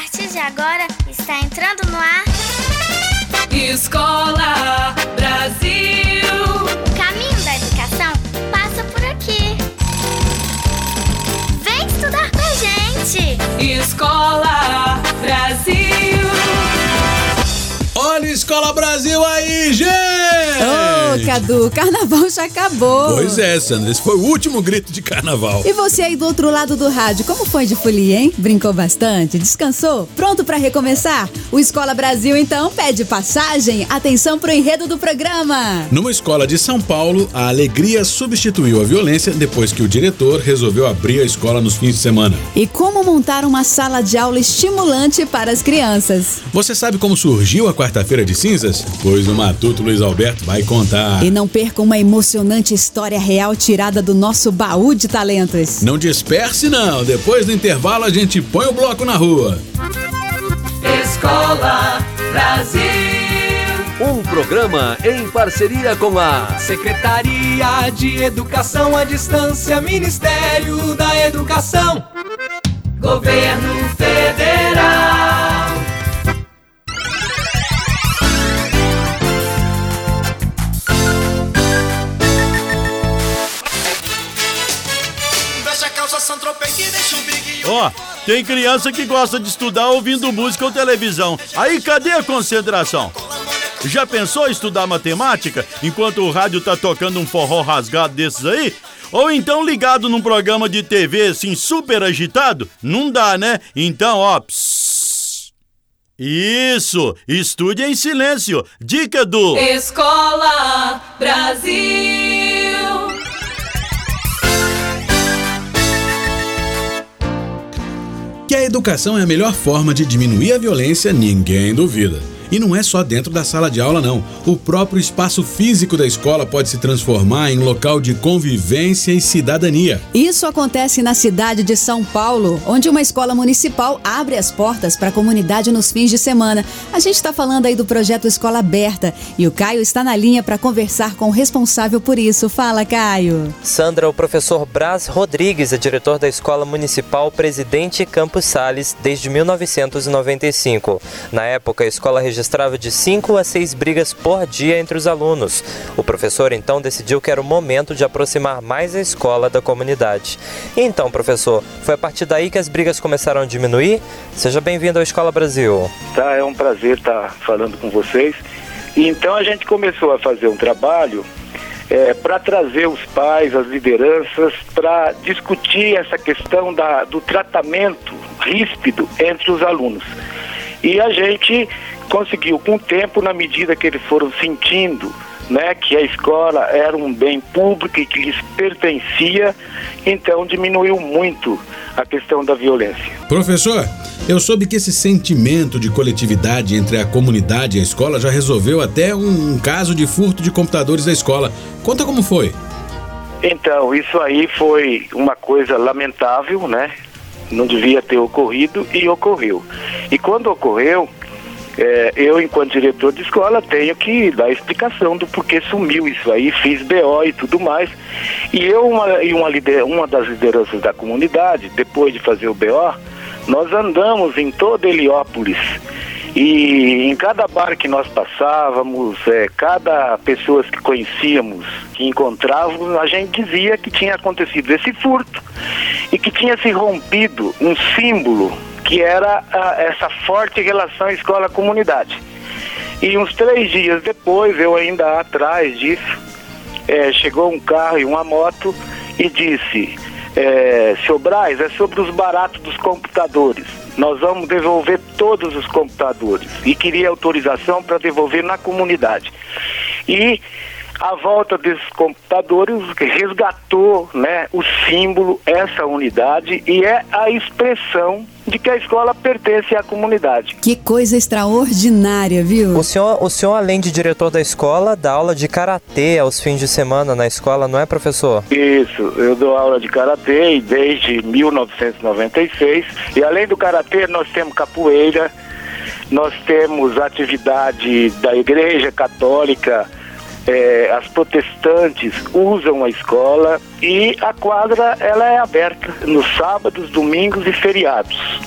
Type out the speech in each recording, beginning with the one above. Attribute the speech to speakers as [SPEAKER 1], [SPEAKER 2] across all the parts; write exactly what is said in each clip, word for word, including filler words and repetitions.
[SPEAKER 1] partir de agora, está entrando no ar
[SPEAKER 2] Escola Brasil.
[SPEAKER 1] O caminho da educação passa por aqui. Vem estudar com a gente.
[SPEAKER 2] Escola Brasil.
[SPEAKER 3] Olha Escola Brasil aí, gente!
[SPEAKER 4] Ô, Cadu, carnaval já acabou.
[SPEAKER 3] Pois é, Sandra, esse foi o último grito de carnaval.
[SPEAKER 4] E você aí do outro lado do rádio, como foi de folia, hein? Brincou bastante? Descansou? Pronto pra recomeçar? O Escola Brasil, então, pede passagem. Atenção pro enredo do programa.
[SPEAKER 3] Numa escola de São Paulo, a alegria substituiu a violência depois que o diretor resolveu abrir a escola nos fins de semana.
[SPEAKER 4] E como montar uma sala de aula estimulante para as crianças?
[SPEAKER 3] Você sabe como surgiu a quarta-feira de cinzas? Pois o Matuto Luiz Alberto vai contar.
[SPEAKER 4] E não perca uma emocionante história real tirada do nosso baú de talentos.
[SPEAKER 3] Não disperse não, depois do intervalo a gente põe o bloco na rua.
[SPEAKER 2] Escola Brasil.
[SPEAKER 5] Um programa em parceria com a
[SPEAKER 2] Secretaria de Educação à Distância, Ministério da Educação, Governo Federal.
[SPEAKER 6] Ó, oh, tem criança que gosta de estudar ouvindo música ou televisão. Aí cadê a concentração? Já pensou em estudar matemática enquanto o rádio tá tocando um forró rasgado desses aí? Ou então ligado num programa de T V assim super agitado? Não dá, né? Então, ó, psss. Isso, estude em silêncio. Dica do
[SPEAKER 2] Escola Brasil.
[SPEAKER 3] Que a educação é a melhor forma de diminuir a violência, ninguém duvida. E não é só dentro da sala de aula, não. O próprio espaço físico da escola pode se transformar em local de convivência e cidadania.
[SPEAKER 4] Isso acontece na cidade de São Paulo, onde uma escola municipal abre as portas para a comunidade nos fins de semana. A gente está falando aí do projeto Escola Aberta e o Caio está na linha para conversar com o responsável por isso. Fala, Caio.
[SPEAKER 7] Sandra, o professor Brás Rodrigues é diretor da Escola Municipal Presidente Campos Sales desde mil novecentos e noventa e cinco. Na época, a escola registrava registrava de cinco a seis brigas por dia entre os alunos. O professor então decidiu que era o momento de aproximar mais a escola da comunidade. E então, professor, foi a partir daí que as brigas começaram a diminuir? Seja bem-vindo ao Escola Brasil.
[SPEAKER 8] Tá, é um prazer estar falando com vocês. E então a gente começou a fazer um trabalho é, para trazer os pais, as lideranças, para discutir essa questão da, do tratamento ríspido entre os alunos. E a gente conseguiu, com o tempo, na medida que eles foram sentindo, né, que a escola era um bem público e que lhes pertencia, então diminuiu muito a questão da violência.
[SPEAKER 3] Professor, eu soube que esse sentimento de coletividade entre a comunidade e a escola já resolveu até um caso de furto de computadores da escola. Conta como foi.
[SPEAKER 8] Então, isso aí foi uma coisa lamentável, né? Não devia ter ocorrido e ocorreu. E quando ocorreu, É, eu, enquanto diretor de escola, tenho que dar explicação do porquê sumiu isso aí, fiz B O e tudo mais. E eu uma, e uma, lider, uma das lideranças da comunidade, depois de fazer o B O, nós andamos em toda Heliópolis. E em cada bar que nós passávamos, é, cada pessoa que conhecíamos, que encontrávamos, a gente dizia que tinha acontecido esse furto e que tinha se rompido um símbolo que era a, essa forte relação escola-comunidade. E uns três dias depois, eu ainda atrás disso, é, chegou um carro e uma moto e disse, é, seu Brás, é sobre os baratos dos computadores. Nós vamos devolver todos os computadores. E queria autorização para devolver na comunidade. E a volta desses computadores resgatou, né, o símbolo, essa unidade, e é a expressão de que a escola pertence à comunidade.
[SPEAKER 4] Que coisa extraordinária, viu?
[SPEAKER 7] O senhor, o senhor, além de diretor da escola, dá aula de karatê aos fins de semana na escola, não é, professor?
[SPEAKER 8] Isso, eu dou aula de karatê desde mil novecentos e noventa e seis, e além do karatê nós temos capoeira, nós temos atividade da Igreja Católica, É, as protestantes usam a escola e a quadra ela é aberta nos sábados, domingos e feriados.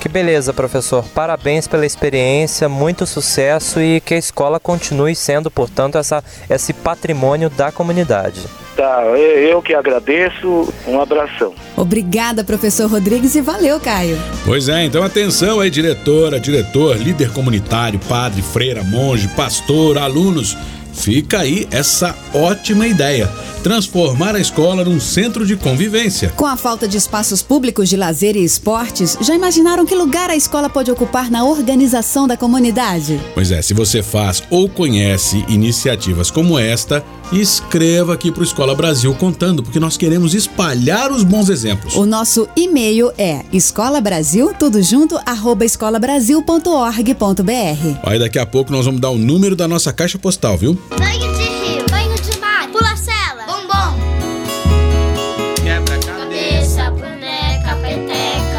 [SPEAKER 7] Que beleza, professor. Parabéns pela experiência, muito sucesso e que a escola continue sendo, portanto, essa, esse patrimônio da comunidade.
[SPEAKER 8] Tá, eu que agradeço. Um abração.
[SPEAKER 4] Obrigada, professor Rodrigues, e valeu, Caio.
[SPEAKER 3] Pois é, então atenção aí, diretora, diretor, líder comunitário, padre, freira, monge, pastor, alunos. Fica aí essa ótima ideia: transformar a escola num centro de convivência.
[SPEAKER 4] Com a falta de espaços públicos de lazer e esportes, já imaginaram que lugar a escola pode ocupar na organização da comunidade?
[SPEAKER 3] Pois é, se você faz ou conhece iniciativas como esta, escreva aqui pro Escola Brasil contando, porque nós queremos espalhar os bons exemplos.
[SPEAKER 4] O nosso e-mail é escolabrasil, tudo junto, arroba escolabrasil ponto org ponto br.
[SPEAKER 3] Aí daqui a pouco nós vamos dar o número da nossa caixa postal, viu?
[SPEAKER 1] Banho de rio, banho de mar, pula-cela, bombom. Quebra-cabeça, boneca, peteca.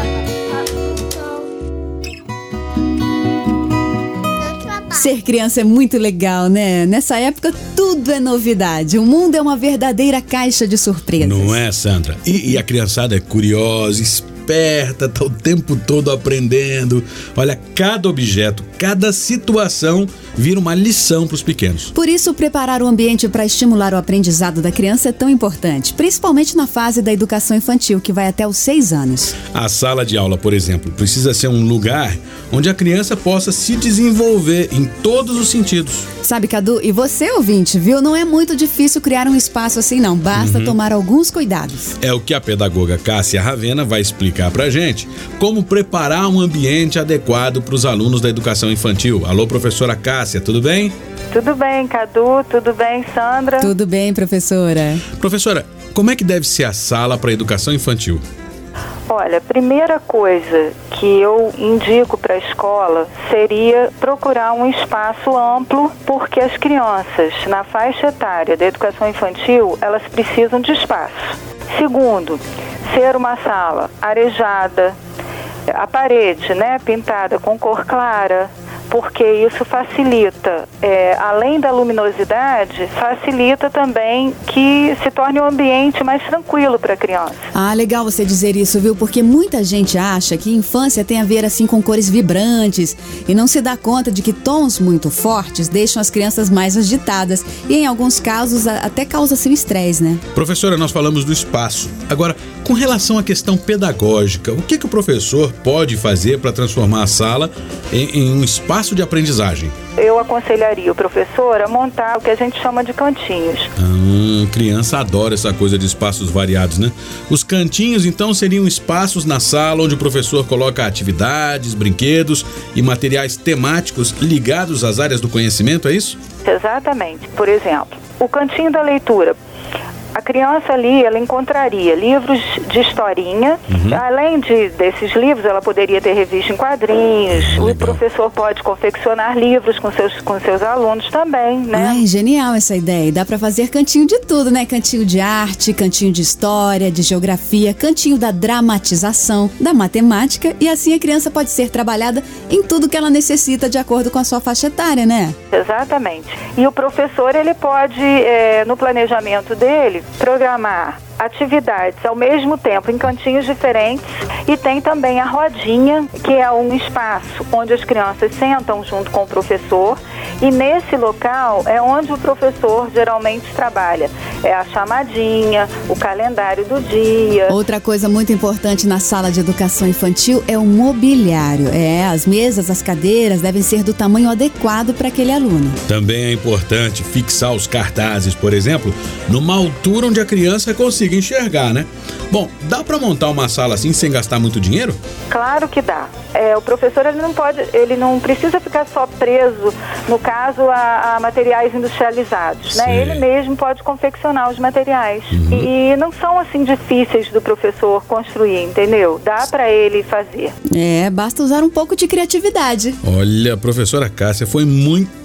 [SPEAKER 4] Ser criança é muito legal, né? Nessa época tudo é novidade. O mundo é uma verdadeira caixa de surpresas.
[SPEAKER 3] Não é, Sandra? E, e a criançada é curiosa, esperta, tá o tempo todo aprendendo. Olha, cada objeto, cada situação vira uma lição para os pequenos.
[SPEAKER 4] Por isso, preparar o ambiente para estimular o aprendizado da criança é tão importante, principalmente na fase da educação infantil, que vai até os seis anos.
[SPEAKER 3] A sala de aula, por exemplo, precisa ser um lugar onde a criança possa se desenvolver em todos os sentidos.
[SPEAKER 4] Sabe, Cadu, e você, ouvinte, viu? Não é muito difícil criar um espaço assim, não. Basta uhum. tomar alguns cuidados.
[SPEAKER 3] É o que a pedagoga Cássia Ravena vai explicar pra gente. Como preparar um ambiente adequado para os alunos da educação infantil. Alô, professora Cássia, tudo bem?
[SPEAKER 9] Tudo bem, Cadu. Tudo bem, Sandra?
[SPEAKER 4] Tudo bem, professora.
[SPEAKER 3] Professora, como é que deve ser a sala para a educação infantil?
[SPEAKER 9] Olha, a primeira coisa que eu indico para a escola seria procurar um espaço amplo, porque as crianças na faixa etária da educação infantil, elas precisam de espaço. Segundo, ser uma sala arejada, a parede, né, pintada com cor clara, porque isso facilita, é, além da luminosidade, facilita também que se torne um ambiente mais tranquilo para a criança.
[SPEAKER 4] Ah, legal você dizer isso, viu? Porque muita gente acha que infância tem a ver assim com cores vibrantes e não se dá conta de que tons muito fortes deixam as crianças mais agitadas e em alguns casos até causa-se o estresse, né?
[SPEAKER 3] Professora, nós falamos do espaço. Agora, com relação à questão pedagógica, o que, que o professor pode fazer para transformar a sala em, em um espaço de aprendizagem?
[SPEAKER 9] Eu aconselharia o professor a montar o que a gente chama de cantinhos.
[SPEAKER 3] Ah, criança adora essa coisa de espaços variados, né? Os cantinhos, então, seriam espaços na sala onde o professor coloca atividades, brinquedos e materiais temáticos ligados às áreas do conhecimento, é isso?
[SPEAKER 9] Exatamente. Por exemplo, o cantinho da leitura. A criança ali, ela encontraria livros de historinha, uhum. além de, desses livros, ela poderia ter revista em quadrinhos, ah, o professor pode confeccionar livros com seus, com seus alunos também, né?
[SPEAKER 4] Ai, genial essa ideia, dá pra fazer cantinho de tudo, né? Cantinho de arte, cantinho de história, de geografia, cantinho da dramatização, da matemática, e assim a criança pode ser trabalhada em tudo que ela necessita de acordo com a sua faixa etária, né?
[SPEAKER 9] Exatamente. E o professor, ele pode, é, no planejamento dele, programar atividades ao mesmo tempo em cantinhos diferentes, e tem também a rodinha, que é um espaço onde as crianças sentam junto com o professor, e nesse local é onde o professor geralmente trabalha. É a chamadinha, o calendário do dia.
[SPEAKER 4] Outra coisa muito importante na sala de educação infantil é o mobiliário. É, as mesas, as cadeiras devem ser do tamanho adequado para aquele aluno.
[SPEAKER 3] Também é importante fixar os cartazes, por exemplo, numa altura onde a criança consiga enxergar, né? Bom, dá para montar uma sala assim sem gastar muito dinheiro?
[SPEAKER 9] Claro que dá. É, o professor ele não pode, ele não precisa ficar só preso, no caso, a, a materiais industrializados, né? Ele mesmo pode confeccionar os materiais. Uhum. E, e não são assim difíceis do professor construir, entendeu? Dá para ele fazer.
[SPEAKER 4] É, basta usar um pouco de criatividade.
[SPEAKER 3] Olha, professora Cássia, foi muito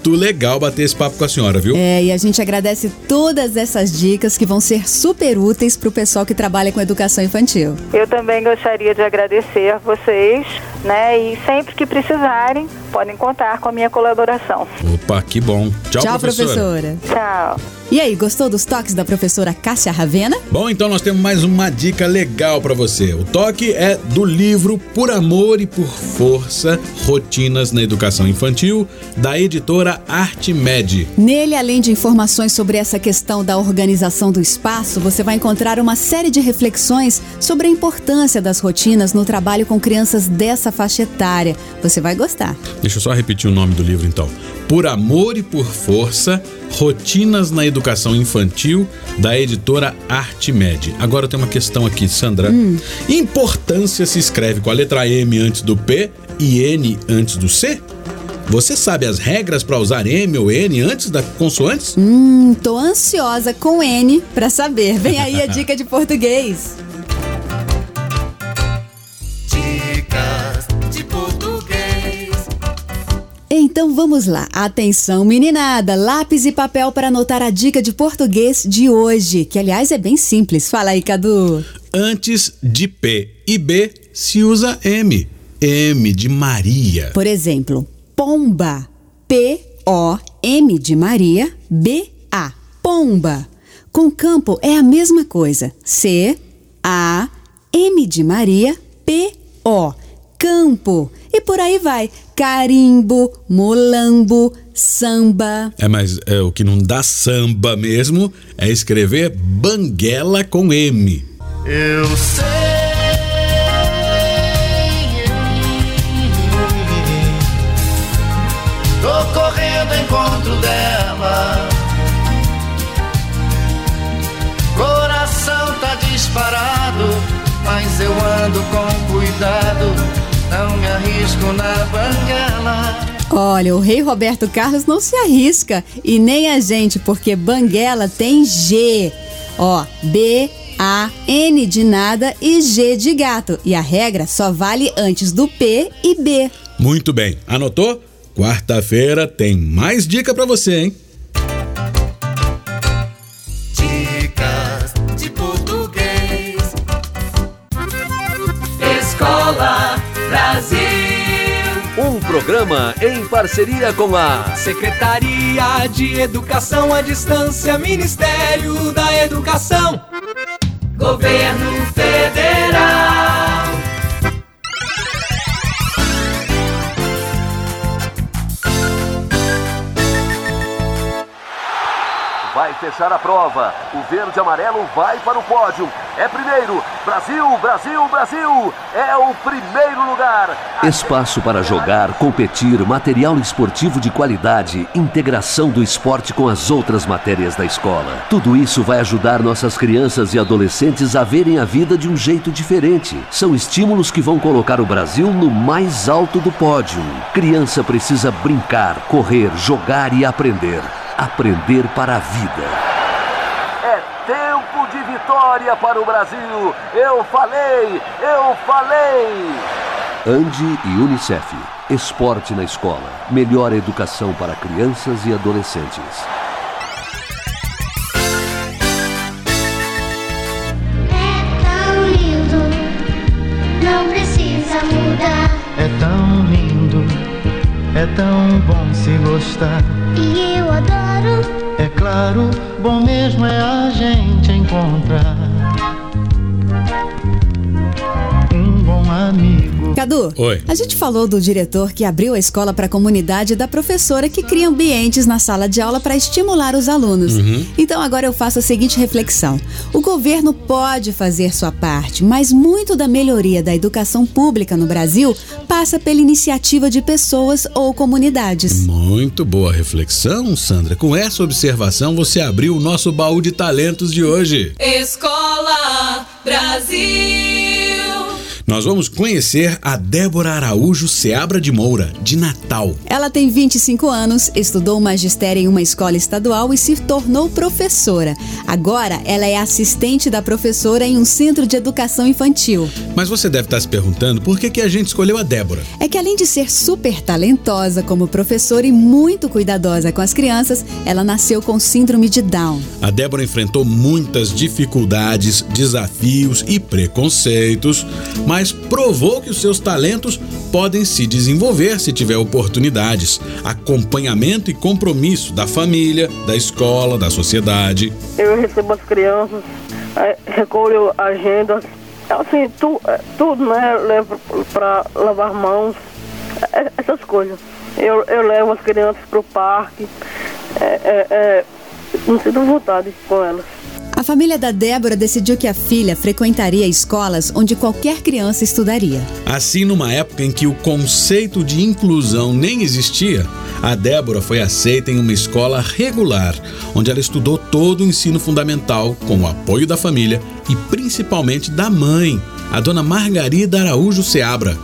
[SPEAKER 3] muito legal bater esse papo com a senhora, viu?
[SPEAKER 4] É, e a gente agradece todas essas dicas que vão ser super úteis pro pessoal que trabalha com educação infantil.
[SPEAKER 9] Eu também gostaria de agradecer a vocês, né? E sempre que precisarem, podem contar com a minha colaboração.
[SPEAKER 3] Opa, que bom. Tchau,
[SPEAKER 4] Tchau,
[SPEAKER 3] professora.
[SPEAKER 4] professora.
[SPEAKER 9] Tchau.
[SPEAKER 4] E aí, gostou dos toques da professora Cássia Ravena?
[SPEAKER 3] Bom, então nós temos mais uma dica legal pra você. O toque é do livro Por Amor e por Força, Rotinas na Educação Infantil, da editora Artmed.
[SPEAKER 4] Nele, além de informações sobre essa questão da organização do espaço, você vai encontrar uma série de reflexões sobre a importância das rotinas no trabalho com crianças dessa faixa etária. Você vai gostar.
[SPEAKER 3] Deixa eu só repetir o nome do livro, então. Por Amor e por Força, Rotinas na Educação Infantil, da editora Artmed. Agora tem uma questão aqui, Sandra. Hum. Importância se escreve com a letra M antes do P e N antes do C? Você sabe as regras para usar M ou N antes das consoantes?
[SPEAKER 4] Hum, tô ansiosa com N para saber. Vem aí a dica de português. Então vamos lá. Atenção, meninada. Lápis e papel para anotar a dica de português de hoje, que aliás é bem simples. Fala aí, Cadu.
[SPEAKER 3] Antes de P e B se usa M. M de Maria.
[SPEAKER 4] Por exemplo, pomba. P O M de Maria, B A. Pomba. Com campo é a mesma coisa. C A M de Maria, P O. Campo. E por aí vai. Carimbo, molambo, samba.
[SPEAKER 3] É, mas é, o que não dá samba mesmo é escrever banguela com M.
[SPEAKER 10] Eu sei. Tô correndo ao encontro dela. Coração tá disparado, mas eu ando com cuidado. Não me arrisco na banguela.
[SPEAKER 4] Olha, o rei Roberto Carlos não se arrisca. E nem a gente, porque banguela tem G. Ó, B A N de nada e G de gato. E a regra só vale antes do P e B.
[SPEAKER 3] Muito bem. Anotou? Quarta-feira tem mais dica pra você, hein?
[SPEAKER 2] Dicas de português. Escola Brasil.
[SPEAKER 5] Um programa em parceria com a
[SPEAKER 2] Secretaria de Educação à Distância, Ministério da Educação, Governo Federal.
[SPEAKER 5] Vai fechar a prova. O verde e amarelo vai para o pódio. É primeiro. Brasil, Brasil, Brasil. É o primeiro lugar. Espaço para jogar, competir, material esportivo de qualidade, integração do esporte com as outras matérias da escola. Tudo isso vai ajudar nossas crianças e adolescentes a verem a vida de um jeito diferente. São estímulos que vão colocar o Brasil no mais alto do pódio. Criança precisa brincar, correr, jogar e aprender. Aprender para a vida. É tempo de vitória para o Brasil. Eu falei, eu falei. Andi e Unicef. Esporte na escola. Melhor educação para crianças e adolescentes.
[SPEAKER 11] É tão lindo, não precisa mudar.
[SPEAKER 10] É tão lindo, é tão bom se gostar.
[SPEAKER 11] E eu adoro.
[SPEAKER 10] É claro, bom mesmo é a gente encontrar um bom amigo.
[SPEAKER 4] Cadu,
[SPEAKER 3] Oi.
[SPEAKER 4] A gente falou do diretor que abriu a escola para a comunidade e da professora que cria ambientes na sala de aula para estimular os alunos.
[SPEAKER 3] Uhum.
[SPEAKER 4] Então agora eu faço a seguinte reflexão. O governo pode fazer sua parte, mas muito da melhoria da educação pública no Brasil passa pela iniciativa de pessoas ou comunidades.
[SPEAKER 3] Muito boa reflexão, Sandra. Com essa observação, você abriu o nosso baú de talentos de hoje.
[SPEAKER 2] Escola Brasil.
[SPEAKER 3] Nós vamos conhecer a Débora Araújo Seabra de Moura, de Natal.
[SPEAKER 4] Ela tem vinte e cinco anos, estudou magistério em uma escola estadual e se tornou professora. Agora, ela é assistente da professora em um centro de educação infantil.
[SPEAKER 3] Mas você deve estar se perguntando por que, que a gente escolheu a Débora.
[SPEAKER 4] É que além de ser super talentosa como professora e muito cuidadosa com as crianças, ela nasceu com síndrome de Down.
[SPEAKER 3] A Débora enfrentou muitas dificuldades, desafios e preconceitos, mas provou que os seus talentos podem se desenvolver se tiver oportunidades, acompanhamento e compromisso da família, da escola, da sociedade.
[SPEAKER 12] Eu recebo as crianças, recolho agendas, assim, tu, tudo, né? Levo para lavar mãos, essas coisas. Eu, eu levo as crianças para o parque, é, é, é, não sinto vontade com elas.
[SPEAKER 4] A família da Débora decidiu que a filha frequentaria escolas onde qualquer criança estudaria.
[SPEAKER 3] Assim, numa época em que o conceito de inclusão nem existia, a Débora foi aceita em uma escola regular, onde ela estudou todo o ensino fundamental com o apoio da família e principalmente da mãe, a dona Margarida Araújo Seabra.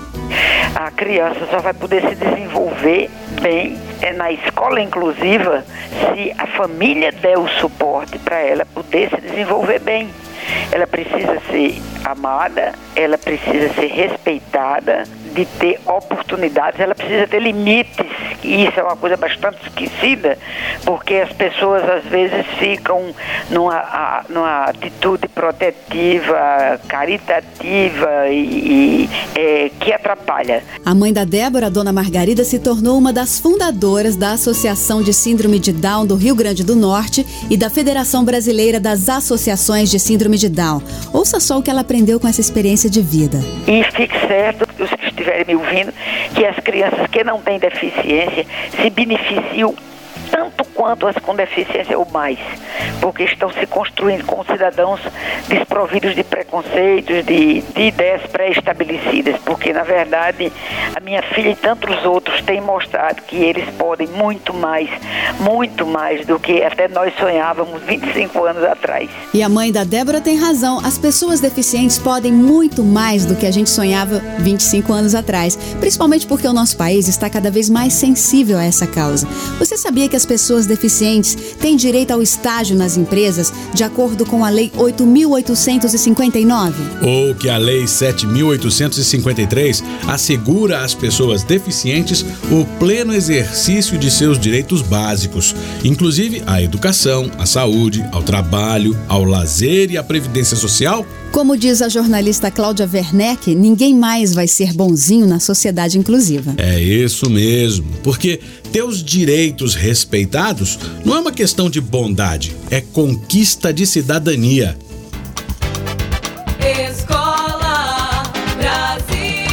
[SPEAKER 13] A criança só vai poder se desenvolver bem é na escola inclusiva se a família der o suporte para ela poder se desenvolver bem. Ela precisa ser amada, ela precisa ser respeitada, de ter oportunidades, ela precisa ter limites, e isso é uma coisa bastante esquecida, porque as pessoas às vezes ficam numa, numa atitude protetiva, caritativa e, e é, que atrapalha.
[SPEAKER 4] A mãe da Débora, a dona Margarida, se tornou uma das fundadoras da Associação de Síndrome de Down do Rio Grande do Norte e da Federação Brasileira das Associações de Síndrome de Down. Ouça só o que ela aprendeu com essa experiência de vida.
[SPEAKER 13] E fique certo, os que estiverem me ouvindo, que as crianças que não têm deficiência se beneficiam tanto quanto as com deficiência ou mais, porque estão se construindo com cidadãos desprovidos de preconceitos, de, de ideias pré-estabelecidas, porque na verdade a minha filha e tantos outros têm mostrado que eles podem muito mais, muito mais do que até nós sonhávamos vinte e cinco anos atrás.
[SPEAKER 4] E a mãe da Débora tem razão, as pessoas deficientes podem muito mais do que a gente sonhava vinte e cinco anos atrás, principalmente porque o nosso país está cada vez mais sensível a essa causa. Você sabia que as pessoas deficientes têm direito ao estágio nas empresas de acordo com a Lei oito mil oitocentos e cinquenta e nove?
[SPEAKER 3] Ou que a Lei sete mil oitocentos e cinquenta e três assegura às pessoas deficientes o pleno exercício de seus direitos básicos, inclusive à educação, à saúde, ao trabalho, ao lazer e à previdência social?
[SPEAKER 4] Como diz a jornalista Cláudia Werneck, ninguém mais vai ser bonzinho na sociedade inclusiva.
[SPEAKER 3] É isso mesmo, porque ter os direitos respeitados não é uma questão de bondade, é conquista de cidadania.
[SPEAKER 2] Escola Brasil.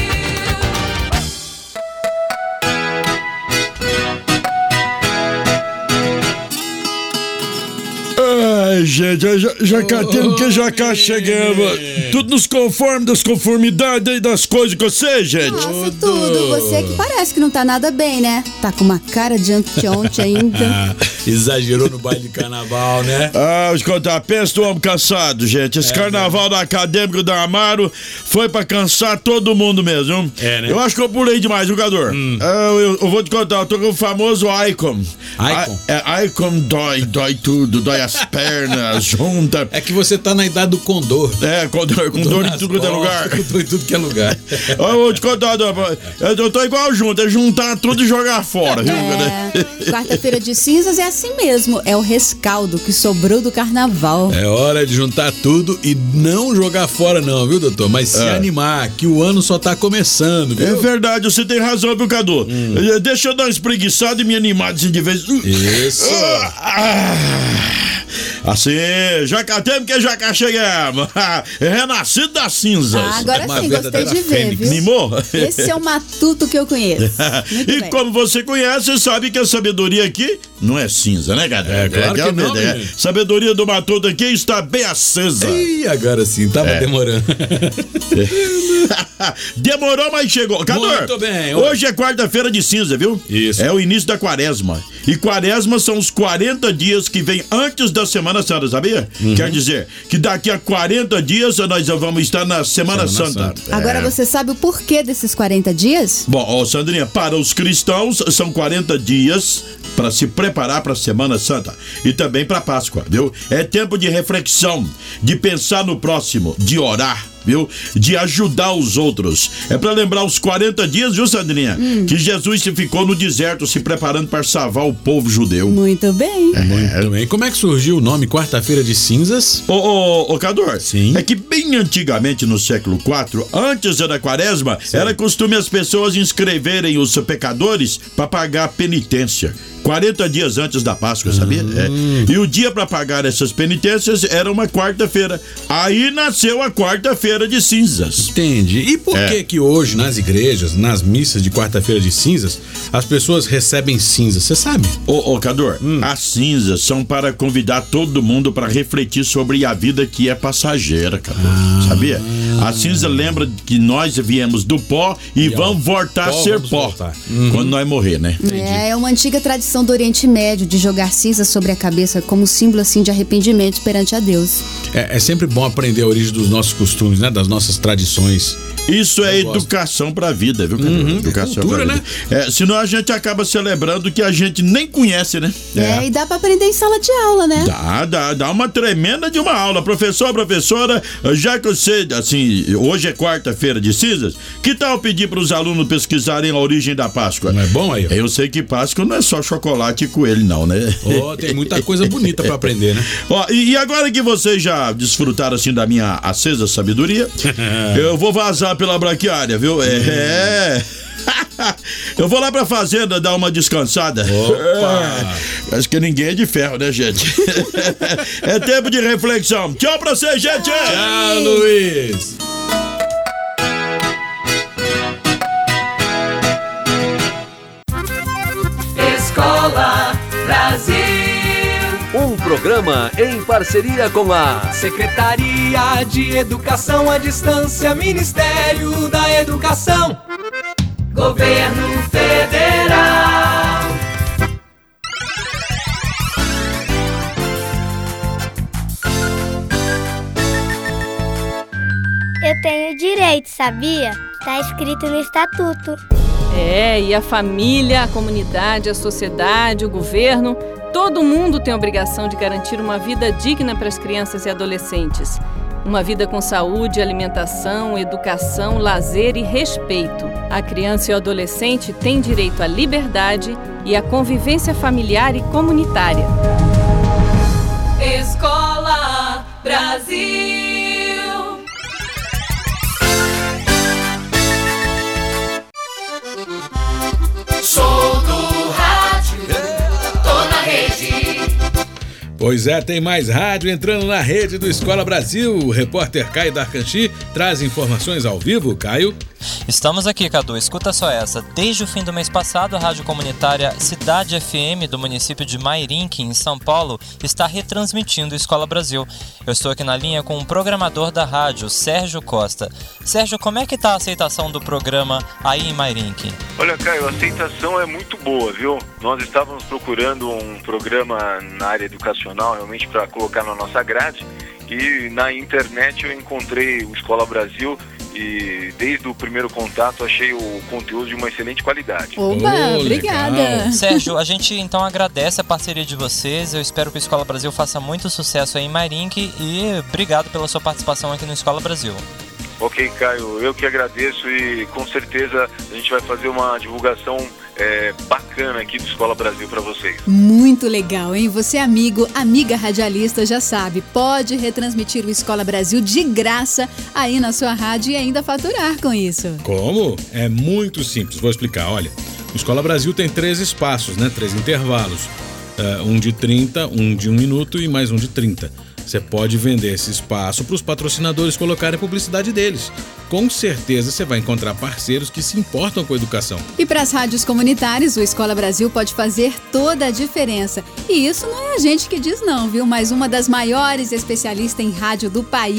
[SPEAKER 14] Ai, gente, já, já cá temos que já cá chegamos. Tudo nos conforme das conformidades aí das coisas que eu sei, gente.
[SPEAKER 4] Nossa, tudo. Você que parece que não tá nada bem, né? Tá com uma cara de anteontem ainda.
[SPEAKER 3] Exagerou no baile de carnaval, né?
[SPEAKER 14] Ah, vou te contar, pensa do homem cansado, gente. Esse é, carnaval né? da Acadêmico da Amaro foi pra cansar todo mundo mesmo.
[SPEAKER 3] É, né?
[SPEAKER 14] Eu acho que eu pulei demais, jogador. Hum. Ah, eu, eu vou te contar, eu tô com o famoso Icon.
[SPEAKER 3] Icon?
[SPEAKER 14] É, Icon dói, dói tudo, dói as pernas, junta.
[SPEAKER 3] É que você tá na idade do condor.
[SPEAKER 14] É, condor, com dor em tudo quanto é lugar.
[SPEAKER 3] Com dor em tudo que é lugar.
[SPEAKER 14] Eu vou te contar, eu tô igual junto, é juntar tudo e jogar fora.
[SPEAKER 4] É, quarta-feira de cinzas é assim mesmo, é o rescaldo que sobrou do carnaval.
[SPEAKER 3] É hora de juntar tudo e não jogar fora não, viu, doutor? Mas se é. animar, que o ano só tá começando, viu?
[SPEAKER 14] É verdade, você tem razão, viu, Cadu? Hum. Deixa eu dar uma espreguiçada e me animar assim de vez.
[SPEAKER 3] Isso.
[SPEAKER 14] Assim, já cá temos que já cá chegamos. Renascido das cinzas.
[SPEAKER 4] Ah, agora
[SPEAKER 3] Uma
[SPEAKER 4] sim, gostei de ver, viu?
[SPEAKER 14] Mimou?
[SPEAKER 4] Esse é o matuto que eu conheço. Muito
[SPEAKER 14] e
[SPEAKER 4] bem.
[SPEAKER 14] como você conhece, sabe que a sabedoria aqui não é cinza, né, cara?
[SPEAKER 3] É, claro
[SPEAKER 14] é,
[SPEAKER 3] que não,
[SPEAKER 14] é. Sabedoria do matuto aqui está bem acesa.
[SPEAKER 3] Ih, agora sim, tava
[SPEAKER 14] é.
[SPEAKER 3] demorando.
[SPEAKER 6] Demorou, mas chegou. Cador,
[SPEAKER 3] Muito bem.
[SPEAKER 6] Hoje é quarta-feira de cinza, viu?
[SPEAKER 3] Isso.
[SPEAKER 6] É o início da quaresma. E quaresma são os quarenta dias que vem antes da Semana Santa, sabia? Uhum. Quer dizer que daqui a quarenta dias nós vamos estar na Semana, Semana Santa. Santa.
[SPEAKER 4] É. Agora você sabe o porquê desses quarenta dias?
[SPEAKER 6] Bom, ó, Sandrinha, para os cristãos são quarenta dias para se preparar para a Semana Santa e também para a Páscoa, viu? É tempo de reflexão, de pensar no próximo, de orar, viu? De ajudar os outros. É para lembrar os quarenta dias, viu, Sandrinha? Hum. Que Jesus se ficou no deserto se preparando para salvar o povo judeu.
[SPEAKER 4] Muito bem.
[SPEAKER 3] É. Muito bem. Como é que surgiu o nome Quarta-feira de Cinzas?
[SPEAKER 6] Ô, ô, ô, Cador.
[SPEAKER 3] Sim.
[SPEAKER 6] É que bem antigamente, no século quatro, antes da quaresma, Sim. era costume as pessoas inscreverem os pecadores para pagar a penitência. quarenta dias antes da Páscoa, sabia? Hum. É. E o dia para pagar essas penitências era uma quarta-feira. Aí nasceu a Quarta-feira de Cinzas.
[SPEAKER 3] Entendi. E por é. que que hoje nas igrejas, nas missas de Quarta-feira de Cinzas, as pessoas recebem cinzas? Você sabe?
[SPEAKER 6] Ô, ô Cador, hum. as cinzas são para convidar todo mundo para refletir sobre a vida que é passageira, Cador. Ah. Sabia? A cinza lembra que nós viemos do pó e, e vamos voltar a ser pó uhum. quando nós morrer, né?
[SPEAKER 4] É, é uma antiga tradição do Oriente Médio de jogar cinza sobre a cabeça como símbolo assim de arrependimento perante a Deus.
[SPEAKER 3] É, é sempre bom aprender a origem dos nossos costumes, né? Das nossas tradições.
[SPEAKER 6] Isso é educação pra vida, viu, cara? Uhum, educação é cultura, pra vida. Né? É, senão a gente acaba celebrando que a gente nem conhece, né?
[SPEAKER 4] É, é, e dá pra aprender em sala de aula, né?
[SPEAKER 6] Dá, dá, dá uma tremenda de uma aula. Professor, professora, já que você, assim, hoje é quarta-feira de cinzas, que tal pedir pros alunos pesquisarem a origem da Páscoa?
[SPEAKER 3] Não é bom aí?
[SPEAKER 6] Eu sei que Páscoa não é só chocolate e coelho, não, né?
[SPEAKER 3] Oh, tem muita coisa bonita pra aprender, né?
[SPEAKER 6] Ó, e, e agora que vocês já desfrutaram, assim, da minha acesa sabedoria, eu vou vazar pela braquiária, viu? É. é. Eu vou lá pra fazenda dar uma descansada.
[SPEAKER 3] Opa!
[SPEAKER 6] É, acho que ninguém é de ferro, né, gente? É tempo de reflexão. Tchau pra você, gente!
[SPEAKER 3] Tchau, Luiz!
[SPEAKER 2] Escola Brasil.
[SPEAKER 5] Um programa em parceria com a
[SPEAKER 2] Secretaria de Educação à Distância, Ministério da Educação, Governo Federal.
[SPEAKER 11] Eu tenho direito, sabia? Tá escrito no estatuto.
[SPEAKER 15] É, e a família, a comunidade, a sociedade, o governo, todo mundo tem a obrigação de garantir uma vida digna para as crianças e adolescentes. Uma vida com saúde, alimentação, educação, lazer e respeito. A criança e o adolescente têm direito à liberdade e à convivência familiar e comunitária.
[SPEAKER 2] Escola Brasil. Sou do rádio, tô na rede.
[SPEAKER 3] Pois é, tem mais rádio entrando na rede do Escola Brasil. O repórter Caio Darcanchi traz informações ao vivo, Caio.
[SPEAKER 7] Estamos aqui, Cadu. Escuta só essa. Desde o fim do mês passado, a rádio comunitária Cidade F M do município de Mairinque, em São Paulo, está retransmitindo Escola Brasil. Eu estou aqui na linha com o programador da rádio, Sérgio Costa. Sérgio, como é que está a aceitação do programa aí em Mairinque?
[SPEAKER 16] Olha, Caio, a aceitação é muito boa, viu? Nós estávamos procurando um programa na área educacional, realmente, para colocar na nossa grade, e na internet eu encontrei o Escola Brasil. E desde o primeiro contato achei o conteúdo de uma excelente qualidade.
[SPEAKER 4] Opa, oh, obrigada.
[SPEAKER 7] Sérgio, a gente então agradece a parceria de vocês. Eu espero que o Escola Brasil faça muito sucesso aí em Mairinque e obrigado pela sua participação aqui no Escola Brasil.
[SPEAKER 16] Ok, Caio, eu que agradeço e com certeza a gente vai fazer uma divulgação é, bacana aqui do Escola Brasil para vocês.
[SPEAKER 4] Muito legal, hein? Você, amigo, amiga radialista, já sabe, pode retransmitir o Escola Brasil de graça aí na sua rádio e ainda faturar com isso.
[SPEAKER 3] Como? É muito simples, vou explicar, olha. O Escola Brasil tem três espaços, né? Três intervalos. Uh, um de trinta, um de um minuto e mais um de trinta. Você pode vender esse espaço para os patrocinadores colocarem a publicidade deles. Com certeza você vai encontrar parceiros que se importam com a educação.
[SPEAKER 4] E para as rádios comunitárias, o Escola Brasil pode fazer toda a diferença. E isso não é a gente que diz não, viu? Mas uma das maiores especialistas em rádio do país,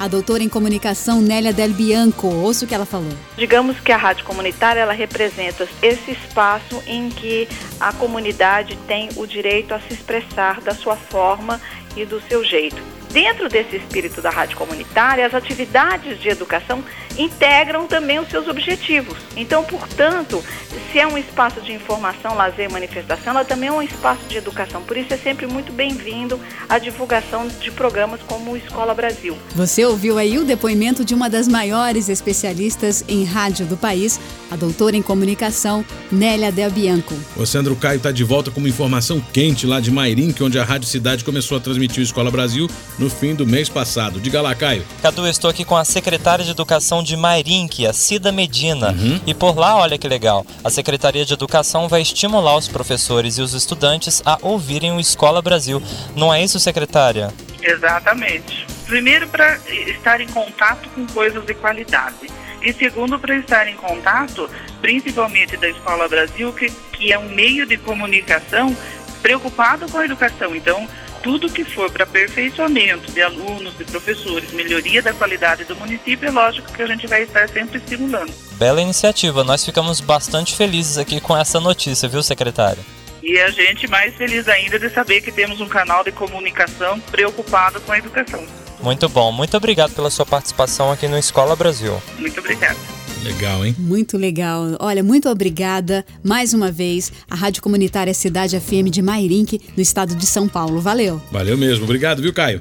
[SPEAKER 4] a doutora em comunicação Nélia Del Bianco. Ouça o que ela falou.
[SPEAKER 9] Digamos que a rádio comunitária, ela representa esse espaço em que a comunidade tem o direito a se expressar da sua forma e do seu jeito. Dentro desse espírito da rádio comunitária, as atividades de educação integram também os seus objetivos. Então, portanto, se é um espaço de informação, lazer e manifestação, ela também é um espaço de educação. Por isso é sempre muito bem-vindo a divulgação de programas como o Escola Brasil.
[SPEAKER 4] Você ouviu aí o depoimento de uma das maiores especialistas em rádio do país, a doutora em comunicação, Nélia Del Bianco.
[SPEAKER 3] O Sandro Caio está de volta com uma informação quente lá de Mairinque, onde a Rádio Cidade começou a transmitir o Escola Brasil no fim do mês passado. Diga lá, Caio.
[SPEAKER 7] Cadu, eu estou aqui com a secretária de Educação de Mairinque, a Cida Medina.
[SPEAKER 3] Uhum.
[SPEAKER 7] E por lá, olha que legal, a Secretaria de Educação vai estimular os professores e os estudantes a ouvirem o Escola Brasil. Não é isso, secretária?
[SPEAKER 17] Exatamente. Primeiro, para estar em contato com coisas de qualidade. E segundo, para estar em contato, principalmente da Escola Brasil, que, que é um meio de comunicação preocupado com a educação. Então, tudo que for para aperfeiçoamento de alunos, de professores, melhoria da qualidade do município, é lógico que a gente vai estar sempre estimulando.
[SPEAKER 7] Bela iniciativa, nós ficamos bastante felizes aqui com essa notícia, viu, secretária?
[SPEAKER 17] E a gente mais feliz ainda de saber que temos um canal de comunicação preocupado com a educação.
[SPEAKER 7] Muito bom, muito obrigado pela sua participação aqui no Escola Brasil.
[SPEAKER 17] Muito obrigada.
[SPEAKER 3] Legal, hein?
[SPEAKER 4] Muito legal. Olha, muito obrigada mais uma vez à Rádio Comunitária Cidade F M de Mairinque, no estado de São Paulo. Valeu.
[SPEAKER 3] Valeu mesmo. Obrigado, viu, Caio?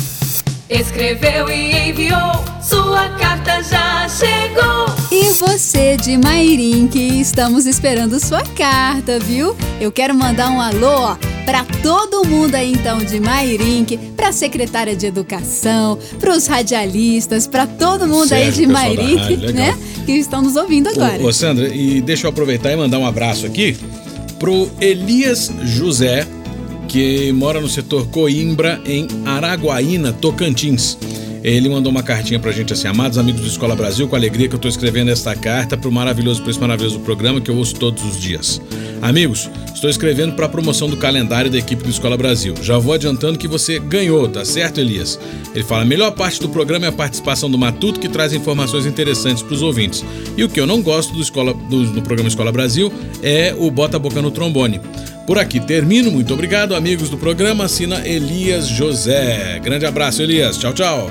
[SPEAKER 2] Escreveu e enviou, sua carta já chegou.
[SPEAKER 4] E você de Mairinque, estamos esperando sua carta, viu? Eu quero mandar um alô, ó, para todo mundo aí então de Mairinque, para a secretária de Educação, para os radialistas, para todo mundo
[SPEAKER 3] Certo,
[SPEAKER 4] aí de
[SPEAKER 3] pessoal da
[SPEAKER 4] Mairinque,
[SPEAKER 3] rádio,
[SPEAKER 4] né? Que estão nos ouvindo agora.
[SPEAKER 3] Ô, ô Sandra, e deixa eu aproveitar e mandar um abraço aqui pro Elias José, que mora no setor Coimbra, em Araguaína, Tocantins. Ele mandou uma cartinha pra gente assim: amados amigos do Escola Brasil, com alegria que eu tô escrevendo esta carta pro maravilhoso, por esse maravilhoso programa que eu ouço todos os dias. Amigos, estou escrevendo para a promoção do calendário da equipe do Escola Brasil. Já vou adiantando que você ganhou, tá certo, Elias? Ele fala: a melhor parte do programa é a participação do Matuto, que traz informações interessantes para os ouvintes. E o que eu não gosto do, escola, do, do programa Escola Brasil é o bota a boca no trombone. Por aqui termino, muito obrigado, amigos do programa. Assina Elias José. Grande abraço, Elias. Tchau, tchau.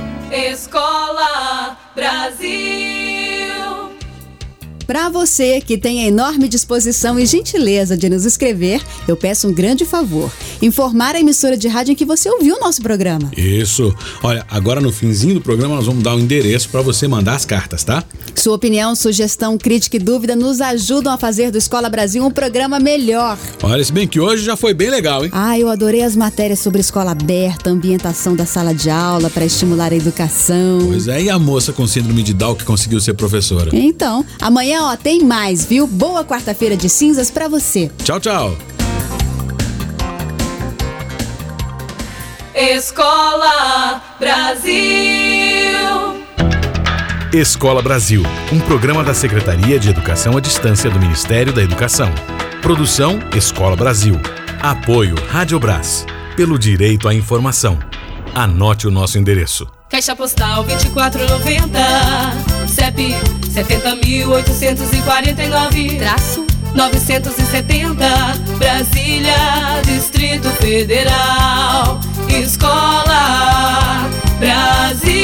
[SPEAKER 2] Escola Brasil.
[SPEAKER 4] Para você que tem a enorme disposição e gentileza de nos escrever, eu peço um grande favor: informar a emissora de rádio em que você ouviu o nosso programa.
[SPEAKER 3] Isso. Olha, agora no finzinho do programa nós vamos dar um endereço para você mandar as cartas, tá?
[SPEAKER 4] Sua opinião, sugestão, crítica e dúvida nos ajudam a fazer do Escola Brasil um programa melhor.
[SPEAKER 3] Olha, se bem que hoje já foi bem legal, hein?
[SPEAKER 4] Ah, eu adorei as matérias sobre escola aberta, ambientação da sala de aula para estimular a educação.
[SPEAKER 3] Pois é, e a moça com síndrome de Down que conseguiu ser professora?
[SPEAKER 4] Então, amanhã, ó, tem mais, viu? Boa quarta-feira de cinzas pra você.
[SPEAKER 3] Tchau, tchau.
[SPEAKER 2] Escola Brasil.
[SPEAKER 18] Escola Brasil, um programa da Secretaria de Educação à Distância do Ministério da Educação. Produção Escola Brasil. Apoio Rádio Brás. Pelo direito à informação. Anote o nosso endereço.
[SPEAKER 2] Caixa Postal vinte e quatro noventa, C E P setenta mil oitocentos e quarenta e nove, traço novecentos e setenta, Brasília, Distrito Federal. Escola Brasil.